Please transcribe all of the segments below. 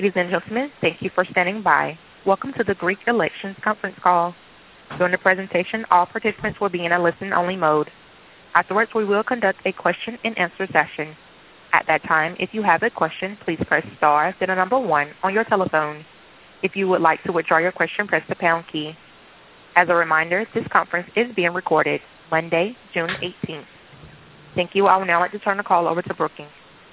Ladies and gentlemen, thank you for standing by. Welcome to the Greek elections conference call. During the presentation, all participants will be in a listen-only mode. Afterwards, we will conduct a question-and-answer session. At that time, if you have a question, please press star, then the number 1 on your telephone. If you would like to withdraw your question, press the pound key. As a reminder, this conference is being recorded Monday, June 18th. Thank you. I would now like to turn the call over to Brookings.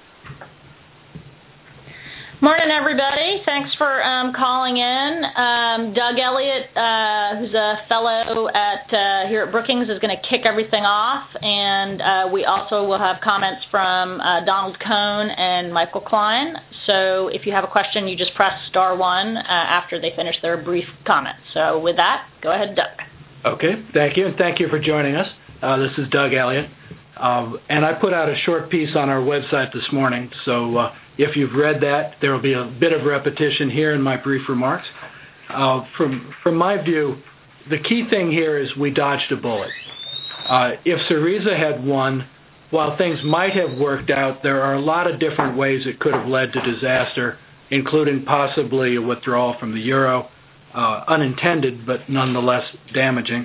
Morning, everybody. Thanks for calling in. Doug Elliott, who's a fellow here at Brookings, is going to kick everything off, and we also will have comments from Donald Cohn and Michael Klein. So if you have a question, you just press star 1 after they finish their brief comments. So with that, go ahead, Doug. Okay, thank you, and thank you for joining us. This is Doug Elliott, and I put out a short piece on our website this morning, so if you've read that, there will be a bit of repetition here in my brief remarks. From my view, the key thing here is we dodged a bullet. If Syriza had won, while things might have worked out, there are a lot of different ways it could have led to disaster, including possibly a withdrawal from the euro, unintended but nonetheless damaging,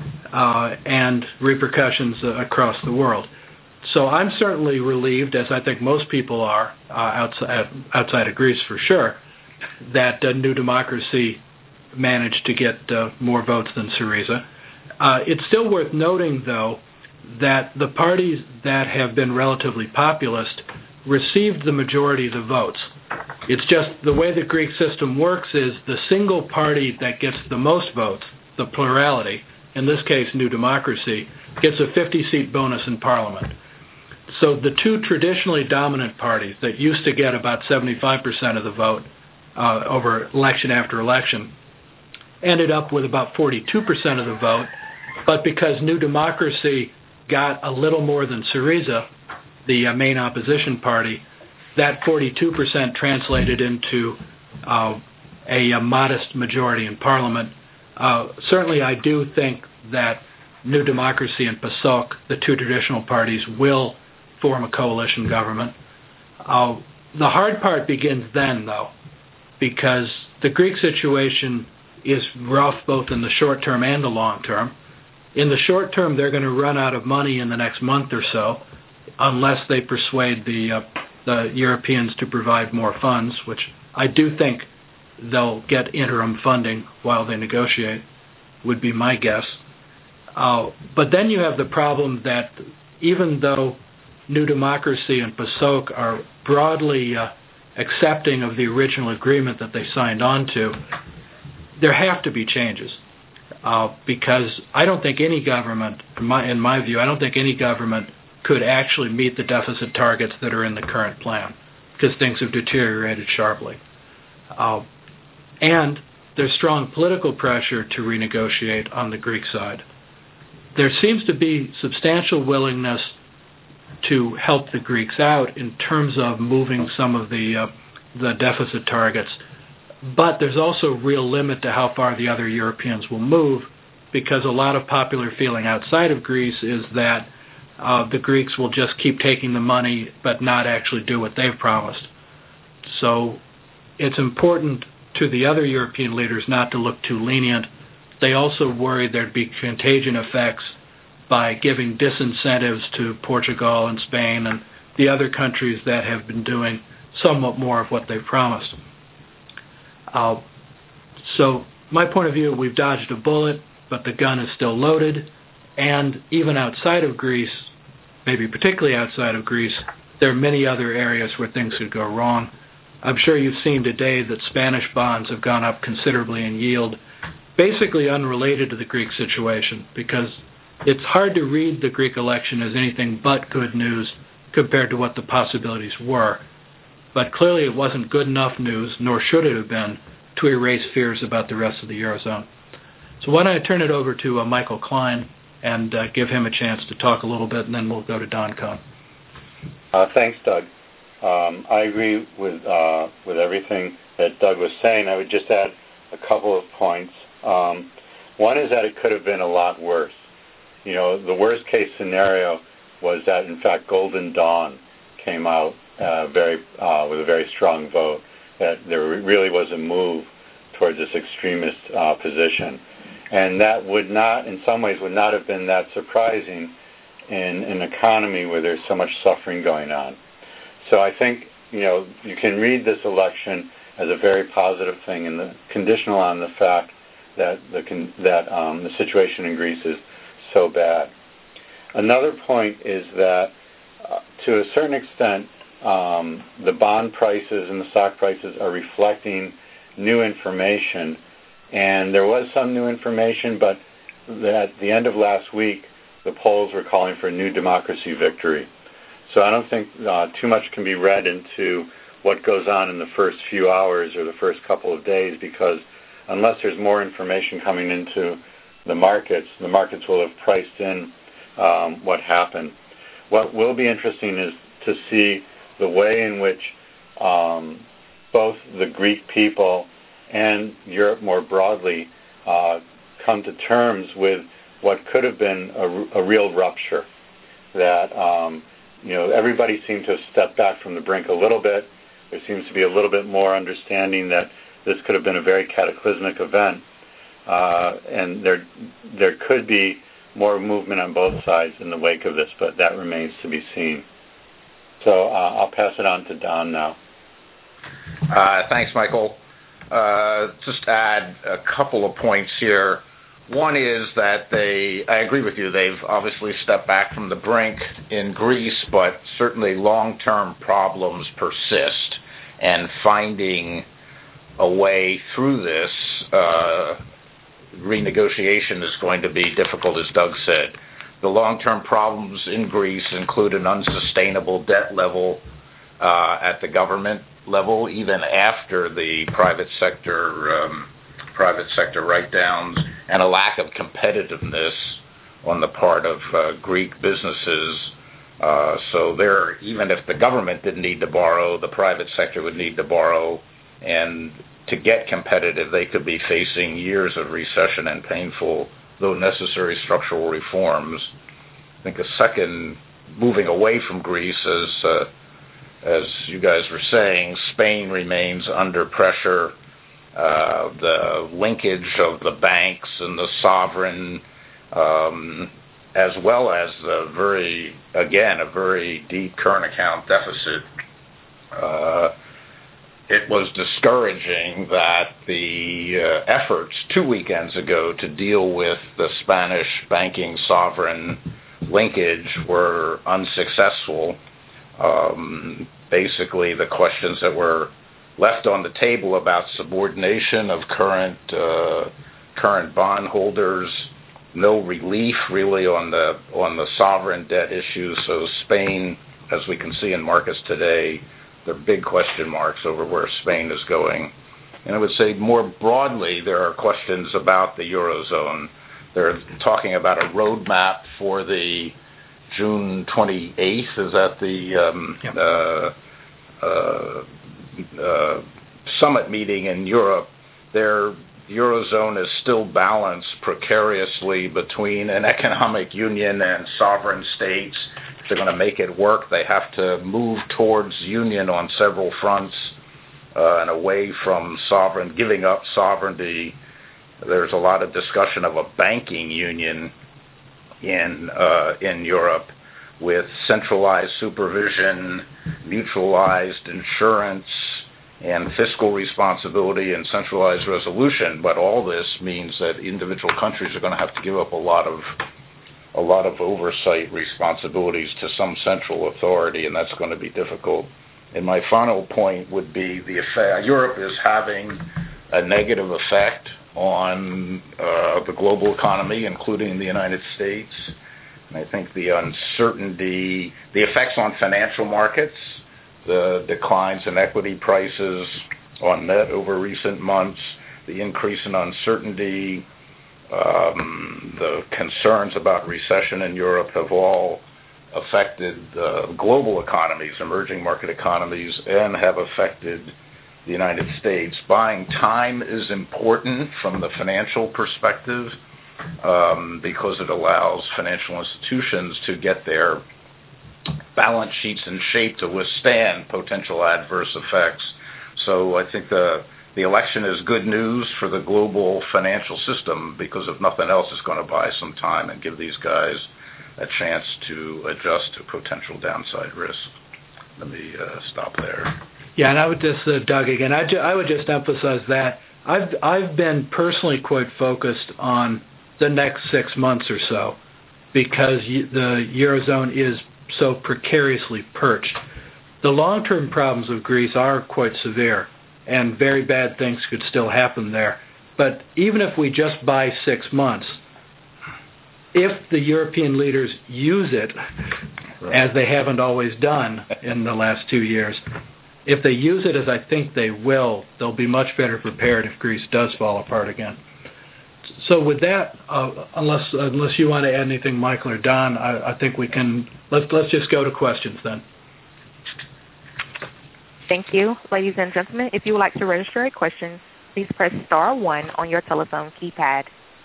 and repercussions across the world. So I'm certainly relieved, as I think most people are, outside of Greece for sure, that New Democracy managed to get more votes than Syriza. It's still worth noting, though, that the parties that have been relatively populist received the majority of the votes. It's just the way the Greek system works is the single party that gets the most votes, the plurality, in this case New Democracy, gets a 50-seat bonus in Parliament. So the two traditionally dominant parties that used to get about 75% of the vote over election after election ended up with about 42% of the vote, but because New Democracy got a little more than Syriza, the main opposition party, that 42% translated into a modest majority in Parliament. Certainly I do think that New Democracy and PASOK, the two traditional parties, will form a coalition government. The hard part begins then, though, because the Greek situation is rough both in the short term and the long term. In the short term, they're going to run out of money in the next month or so, unless they persuade the Europeans to provide more funds, which I do think they'll get interim funding while they negotiate, would be my guess. But then you have the problem that even though New Democracy and PASOK are broadly accepting of the original agreement that they signed on to, there have to be changes. Because I don't think any government, in my view, I don't think any government could actually meet the deficit targets that are in the current plan, because things have deteriorated sharply. And there's strong political pressure to renegotiate on the Greek side. There seems to be substantial willingness to help the Greeks out in terms of moving some of the deficit targets. But there's also a real limit to how far the other Europeans will move, because a lot of popular feeling outside of Greece is that the Greeks will just keep taking the money but not actually do what they've promised. So it's important to the other European leaders not to look too lenient. They also worry there'd be contagion effects by giving disincentives to Portugal and Spain and the other countries that have been doing somewhat more of what they've promised. So my point of view, we've dodged a bullet, but the gun is still loaded, and even outside of Greece, maybe particularly outside of Greece, there are many other areas where things could go wrong. I'm sure you've seen today that Spanish bonds have gone up considerably in yield, basically unrelated to the Greek situation, because it's hard to read the Greek election as anything but good news compared to what the possibilities were. But clearly it wasn't good enough news, nor should it have been, to erase fears about the rest of the Eurozone. So why don't I turn it over to Michael Klein and give him a chance to talk a little bit, and then we'll go to Don Cohn. Thanks, Doug. I agree with everything that Doug was saying. I would just add a couple of points. One is that it could have been a lot worse. You know, the worst case scenario was that, in fact, Golden Dawn came out with a very strong vote. that there really was a move towards this extremist position. And that would not, in some ways, would not have been that surprising in an economy where there's so much suffering going on. So I think, you can read this election as a very positive thing, and conditional on the fact that the situation in Greece is so bad. Another point is that, to a certain extent, the bond prices and the stock prices are reflecting new information. And there was some new information, but at the end of last week, the polls were calling for a new democracy victory. So I don't think too much can be read into what goes on in the first few hours or the first couple of days, because unless there's more information coming into the markets will have priced in what happened. What will be interesting is to see the way in which both the Greek people and Europe more broadly come to terms with what could have been a real rupture. That everybody seemed to have stepped back from the brink a little bit. There seems to be a little bit more understanding that this could have been a very cataclysmic event, and there could be more movement on both sides in the wake of this, but that remains to be seen. So I'll pass it on to Don now. Thanks, Michael. Just add a couple of points here. One is that I agree with you, they've obviously stepped back from the brink in Greece, but certainly long-term problems persist, and finding a way through this renegotiation is going to be difficult, as Doug said. The long-term problems in Greece include an unsustainable debt level at the government level, even after the private sector write-downs, and a lack of competitiveness on the part of Greek businesses. So even if the government didn't need to borrow, the private sector would need to borrow, and to get competitive, they could be facing years of recession and painful, though necessary, structural reforms. I think a second, moving away from Greece, as you guys were saying, Spain remains under pressure. The linkage of the banks and the sovereign, as well as a very deep current account deficit. It was discouraging that the efforts 2 weekends ago to deal with the Spanish banking sovereign linkage were unsuccessful. Basically, the questions that were left on the table about subordination of current bondholders, no relief really on the sovereign debt issue. So Spain, as we can see in markets today, there are big question marks over where Spain is going. And I would say more broadly, there are questions about the Eurozone. They're talking about a roadmap for the June 28th. Is that the summit meeting in Europe? The Eurozone is still balanced precariously between an economic union and sovereign states. If they're going to make it work, they have to move towards union on several fronts and away from giving up sovereignty. There's a lot of discussion of a banking union in Europe, with centralized supervision, mutualized insurance, and fiscal responsibility and centralized resolution. But all this means that individual countries are going to have to give up a lot of oversight responsibilities to some central authority, and that's going to be difficult. And my final point would be the effect. Europe is having a negative effect on the global economy, including the United States. And I think the uncertainty, the effects on financial markets, the declines in equity prices on net over recent months, the increase in uncertainty, the concerns about recession in Europe have all affected global economies, emerging market economies, and have affected the United States. Buying time is important from the financial perspective because it allows financial institutions to get their balance sheets in shape to withstand potential adverse effects. So I think the election is good news for the global financial system because if nothing else, it's going to buy some time and give these guys a chance to adjust to potential downside risk. Let me stop there. Yeah, and I would just, Doug, again, I would just emphasize that I've been personally quite focused on the next 6 months or so because the Eurozone is so precariously perched. The long-term problems of Greece are quite severe, and very bad things could still happen there. But even if we just buy 6 months, if the European leaders use it, as they haven't always done in the last 2 years, if they use it as I think they will, they'll be much better prepared if Greece does fall apart again. So with that, unless you want to add anything, Michael or Don, I think we can, let's just go to questions then. Thank you. Ladies and gentlemen, if you would like to register a question, please press star 1 on your telephone keypad.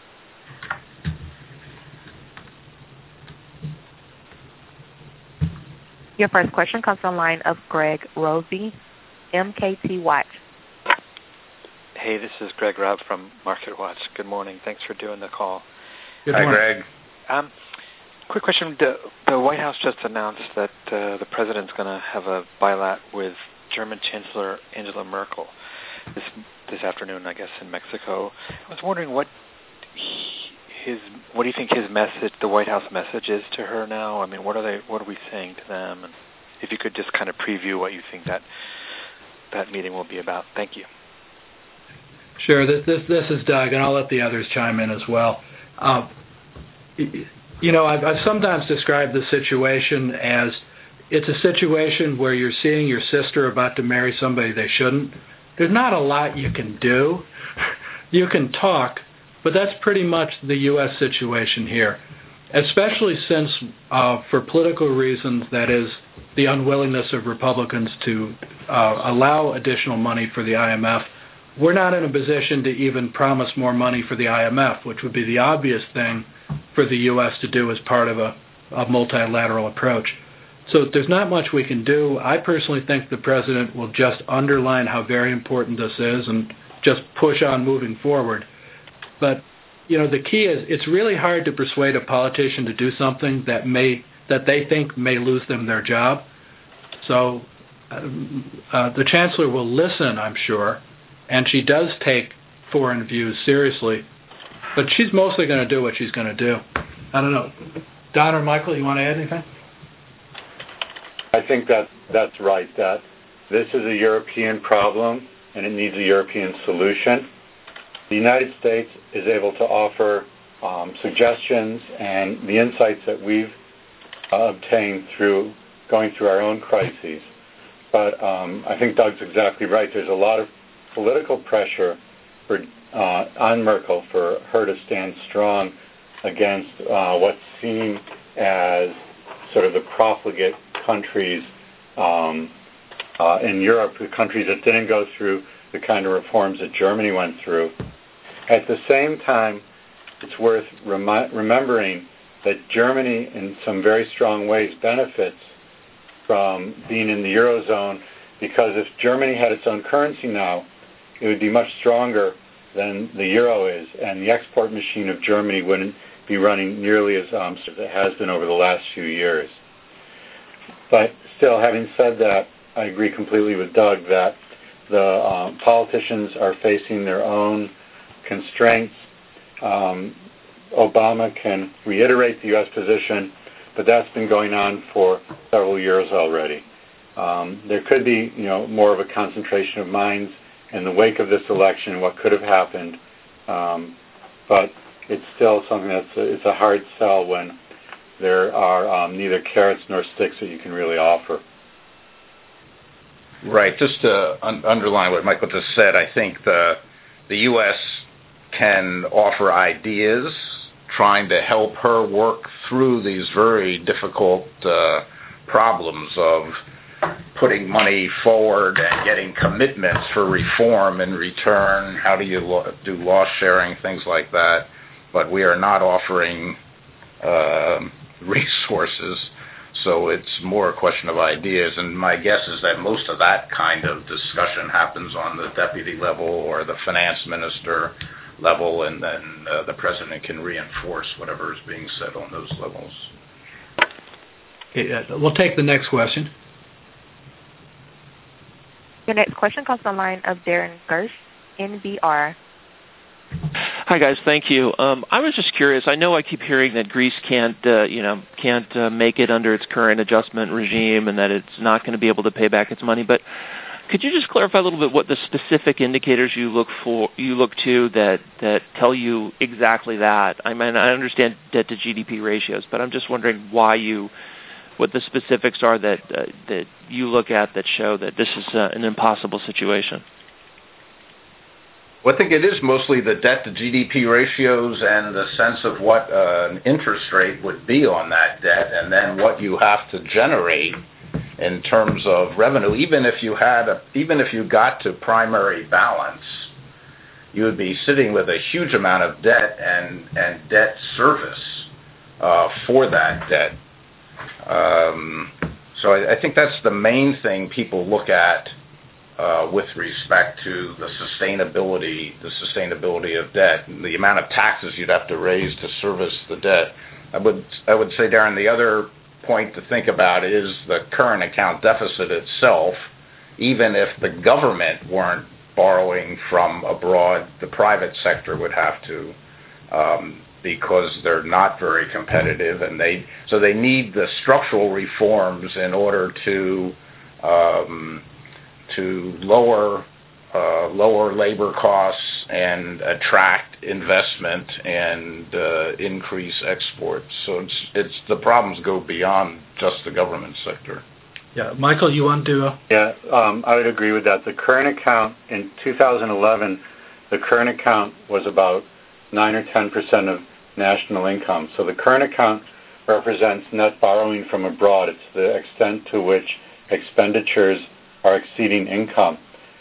Your first question comes from the line of Greg Rosie, MKT Watch. Hey, this is Greg Robb from Market Watch. Good morning. Thanks for doing the call. Good morning. Hi, Greg. Quick question. The White House just announced that the president's going to have a bilat with German Chancellor Angela Merkel this afternoon, I guess, in Mexico. I was wondering what do you think his message, the White House message, is to her now? I mean, what are we saying to them? And if you could just kind of preview what you think that meeting will be about. Thank you. Sure. This is Doug, and I'll let the others chime in as well. I've sometimes described the situation as it's a situation where you're seeing your sister about to marry somebody they shouldn't. There's not a lot you can do. You can talk, but that's pretty much the U.S. situation here, especially since, for political reasons, that is the unwillingness of Republicans to allow additional money for the IMF. We're not in a position to even promise more money for the IMF, which would be the obvious thing for the U.S. to do as part of a multilateral approach. So there's not much we can do. I personally think the president will just underline how very important this is and just push on moving forward. But, the key is it's really hard to persuade a politician to do something that they think may lose them their job. So the chancellor will listen, I'm sure, and she does take foreign views seriously. But she's mostly going to do what she's going to do. I don't know. Don or Michael, you want to add anything? I think that's right, that this is a European problem and it needs a European solution. The United States is able to offer suggestions and the insights that we've obtained through going through our own crises. But I think Doug's exactly right. There's a lot of political pressure on Merkel for her to stand strong against what's seen as sort of the profligate countries in Europe, the countries that didn't go through the kind of reforms that Germany went through. At the same time, it's worth remembering that Germany, in some very strong ways, benefits from being in the Eurozone, because if Germany had its own currency now, it would be much stronger than the euro is, and the export machine of Germany wouldn't be running nearly as it has been over the last few years. But still, having said that, I agree completely with Doug that the politicians are facing their own constraints. Obama can reiterate the U.S. position, but that's been going on for several years already. There could be, more of a concentration of minds in the wake of this election, what could have happened, but it's still something it's a hard sell when there are neither carrots nor sticks that you can really offer. Right. Just to underline what Michael just said, I think the U.S. can offer ideas trying to help her work through these very difficult problems of putting money forward and getting commitments for reform in return. How do you do loss sharing, things like that. But we are not offering resources So it's more a question of ideas, and my guess is that most of that kind of discussion happens on the deputy level or the finance minister level, and then the president can reinforce whatever is being said on those levels. Okay, we'll take the next question. Your next question comes from the line of Darren Gersh, NBR. Hi guys, thank you. I was just curious. I know I keep hearing that Greece can't make it under its current adjustment regime, and that it's not going to be able to pay back its money. But could you just clarify a little bit what the specific indicators you look to that tell you exactly that? I mean, I understand debt to GDP ratios, but I'm just wondering what the specifics are that you look at that show that this is an impossible situation. Well, I think it is mostly the debt to GDP ratios and the sense of what an interest rate would be on that debt, and then what you have to generate in terms of revenue. Even if you got to primary balance, you would be sitting with a huge amount of debt and debt service for that debt. So I think that's the main thing people look at with respect to the sustainability of debt, and the amount of taxes you'd have to raise to service the debt. I would say, Darren, the other point to think about is the current account deficit itself. Even if the government weren't borrowing from abroad, the private sector would have to, because they're not very competitive, and they need the structural reforms in order to lower labor costs and attract investment and increase exports. So it's the problems go beyond just the government sector. Yeah, Michael, you want to? I would agree with that. The current account in 2011, the current account was about 9 or 10% of national income. So the current account represents net borrowing from abroad. It's the extent to which expenditures are exceeding income.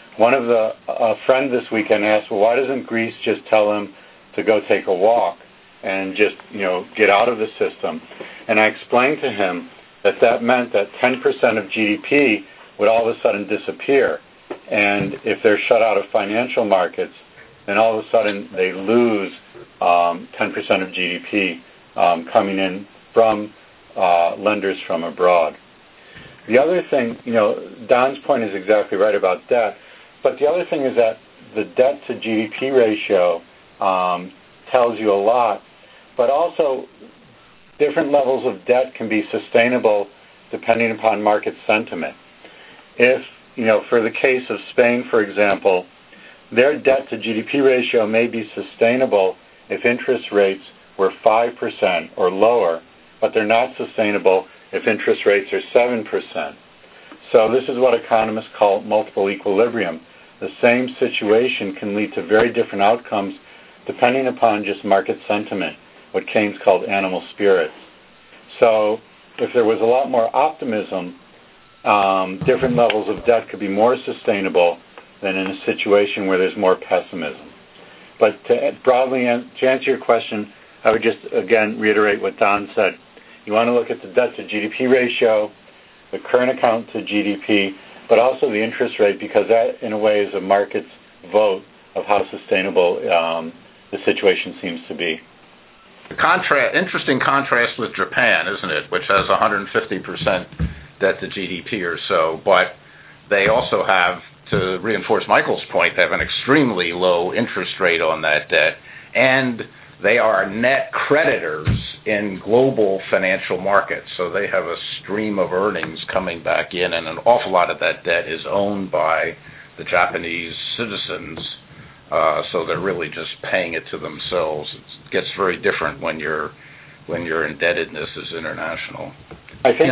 A friend this weekend asked, well, why doesn't Greece just tell him to go take a walk and just, get out of the system? And I explained to him that meant that 10% of GDP would all of a sudden disappear. And if they're shut out of financial markets, then all of a sudden they lose 10% of GDP coming in from lenders from abroad. The other thing, Don's point is exactly right about debt, but the other thing is that the debt to GDP ratio tells you a lot, but also different levels of debt can be sustainable depending upon market sentiment. If, for the case of Spain, for example, their debt to GDP ratio may be sustainable if interest rates were 5% or lower, but they're not sustainable if interest rates are 7%. So this is what economists call multiple equilibrium. The same situation can lead to very different outcomes depending upon just market sentiment, what Keynes called animal spirits. So if there was a lot more optimism, different levels of debt could be more sustainable than in a situation where there's more pessimism. But to answer your question, I would just, again, reiterate what Don said. You want to look at the debt to GDP ratio, the current account to GDP, but also the interest rate, because that, in a way, is a market's vote of how sustainable the situation seems to be. Interesting contrast with Japan, isn't it, which has 150% debt to GDP or so, but they also have, to reinforce Michael's point, they have an extremely low interest rate on that debt, and they are net creditors in global financial markets, so they have a stream of earnings coming back in, and an awful lot of that debt is owned by the Japanese citizens, so they're really just paying it to themselves. It gets very different when your indebtedness is international. I think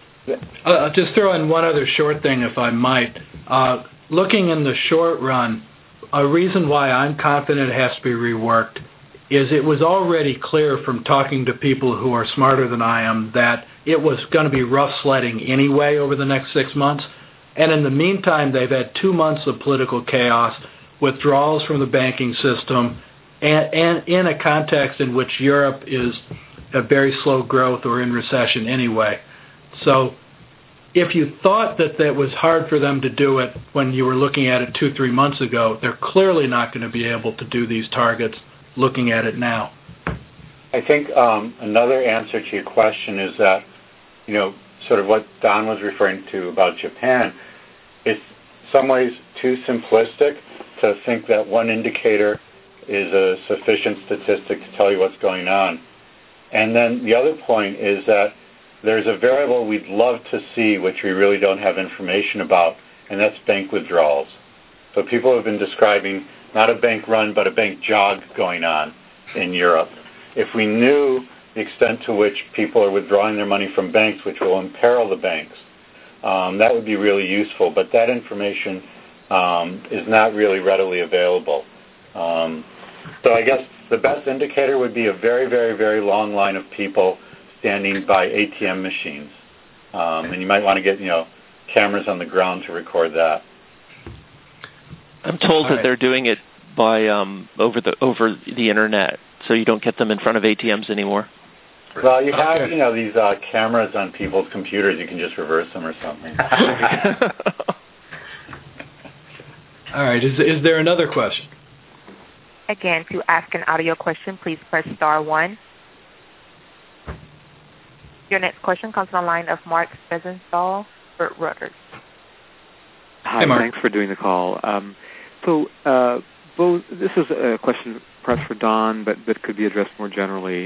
I'll just throw in one other short thing, if I might. Looking in the short run, a reason why I'm confident it has to be reworked is it was already clear from talking to people who are smarter than I am that it was going to be rough sledding anyway over the next 6 months. And in the meantime, they've had 2 months of political chaos, withdrawals from the banking system, and in a context in which Europe is a very slow growth or in recession anyway. So if you thought that was hard for them to do it when you were looking at it 2-3 months ago, they're clearly not going to be able to do these targets looking at it now. I think another answer to your question is that, sort of what Don was referring to about Japan, it's in some ways too simplistic to think that one indicator is a sufficient statistic to tell you what's going on. And then the other point is that there's a variable we'd love to see, which we really don't have information about, and that's bank withdrawals. So people have been describing not a bank run, but a bank jog going on in Europe. If we knew the extent to which people are withdrawing their money from banks, which will imperil the banks, that would be really useful. But that information is not really readily available. So I guess the best indicator would be a very, very, very long line of people standing by ATM machines. And you might want to get, cameras on the ground to record that. I'm told that they're doing it by over the internet, so you don't get them in front of ATMs anymore. Well, you have, these cameras on people's computers. You can just reverse them or something. All right. Is there another question? Again, to ask an audio question, please press star 1. Your next question comes from the line of Mark Bezenthal for Reuters. Hi, thanks for doing the call. This is a question perhaps for Don, but could be addressed more generally.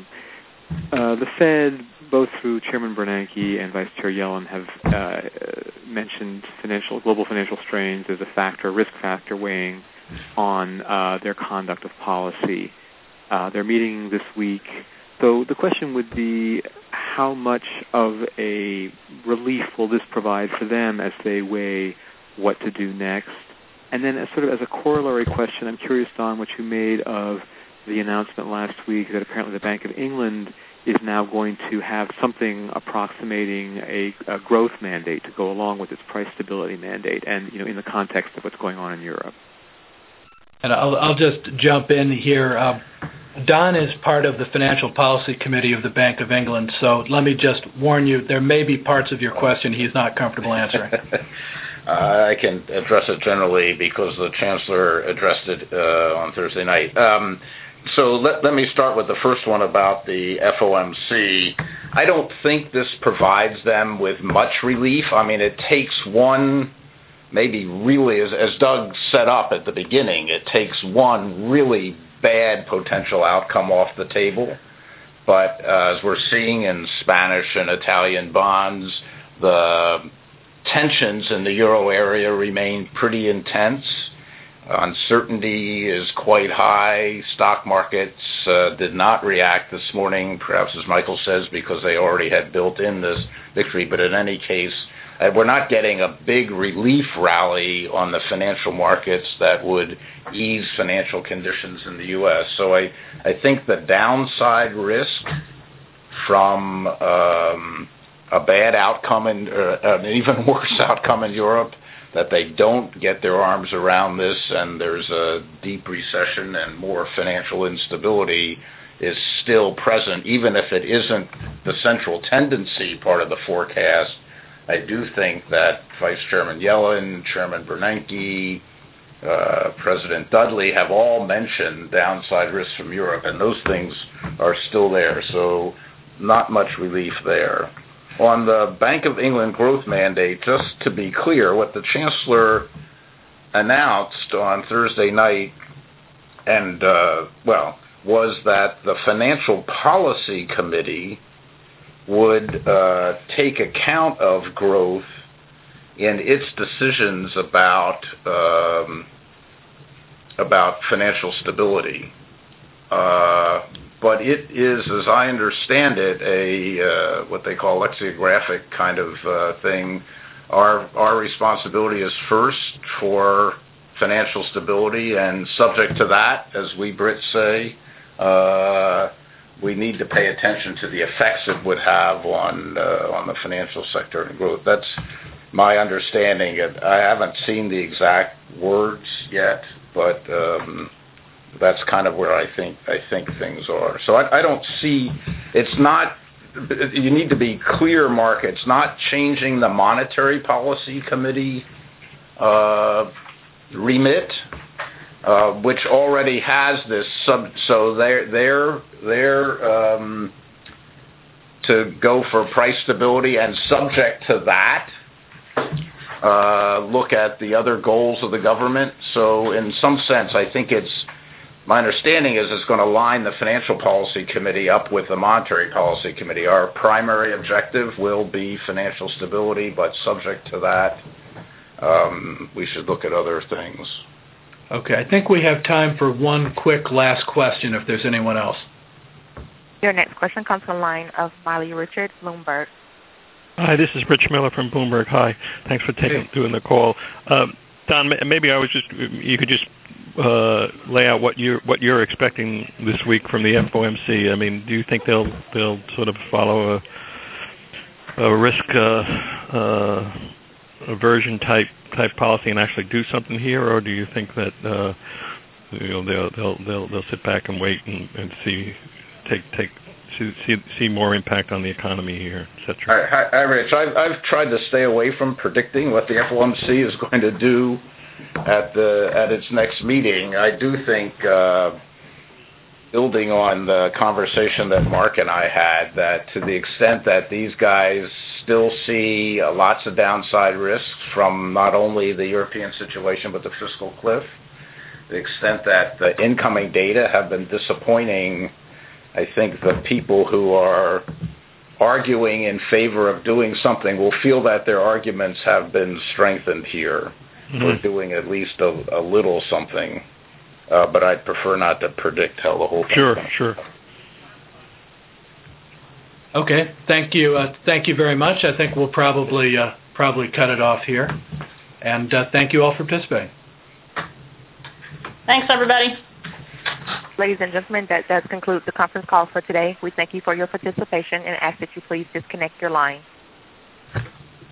The Fed, both through Chairman Bernanke and Vice Chair Yellen, have mentioned global financial strains as a risk factor weighing on their conduct of policy. They're meeting this week. So the question would be, how much of a relief will this provide for them as they weigh what to do next? And then as a corollary question, I'm curious, Don, what you made of the announcement last week that apparently the Bank of England is now going to have something approximating a growth mandate to go along with its price stability mandate, and in the context of what's going on in Europe. And I'll just jump in here. Don is part of the Financial Policy Committee of the Bank of England, so let me just warn you, there may be parts of your question he's not comfortable answering. I can address it generally because the Chancellor addressed it on Thursday night. So let me start with the first one about the FOMC. I don't think this provides them with much relief. I mean, it takes one, maybe really, as Doug set up at the beginning, it takes one really bad potential outcome off the table. But as we're seeing in Spanish and Italian bonds, the tensions in the euro area remain pretty intense. Uncertainty is quite high. Stock markets did not react this morning, perhaps as Michael says, because they already had built in this victory. But in any case, we're not getting a big relief rally on the financial markets that would ease financial conditions in the U.S. So I think the downside risk from a bad outcome and an even worse outcome in Europe, that they don't get their arms around this and there's a deep recession and more financial instability, is still present, even if it isn't the central tendency part of the forecast. I do think that Vice Chairman Yellen, Chairman Bernanke, President Dudley have all mentioned downside risks from Europe, and those things are still there, so not much relief there. On the Bank of England growth mandate, just to be clear, what the Chancellor announced on Thursday night was that the Financial Policy Committee would take account of growth in its decisions about financial stability. But it is, as I understand it, a what they call lexicographic kind of thing. Our responsibility is first for financial stability, and subject to that, as we Brits say, we need to pay attention to the effects it would have on the financial sector and growth. That's my understanding. I haven't seen the exact words yet, but that's kind of where I think things are. So I don't see, it's not you need to be clear, Mark. It's not changing the Monetary Policy Committee remit, which already has this so they're to go for price stability, and subject to that, look at the other goals of the government. So in some sense, I think my understanding is it's going to line the Financial Policy Committee up with the Monetary Policy Committee. Our primary objective will be financial stability, but subject to that, we should look at other things. Okay, I think we have time for one quick last question if there's anyone else. Your next question comes from the line of Miley Richard, Bloomberg. Hi, this is Rich Miller from Bloomberg. Hi, thanks for doing the call. Don, maybe you could just lay out what you're expecting this week from the FOMC. I mean, do you think they'll sort of follow a risk aversion type policy and actually do something here, or do you think that they'll sit back and wait and see more impact on the economy here, et cetera? Hi, Rich. I've tried to stay away from predicting what the FOMC is going to do at its next meeting. I do think, building on the conversation that Mark and I had, that to the extent that these guys still see lots of downside risks from not only the European situation but the fiscal cliff, the extent that the incoming data have been disappointing, I think the people who are arguing in favor of doing something will feel that their arguments have been strengthened here for doing at least a little something. But I'd prefer not to predict how the whole thing Sure. Okay, thank you. Thank you very much. I think we'll probably cut it off here. And thank you all for participating. Thanks, everybody. Ladies and gentlemen, that does conclude the conference call for today. We thank you for your participation and ask that you please disconnect your line.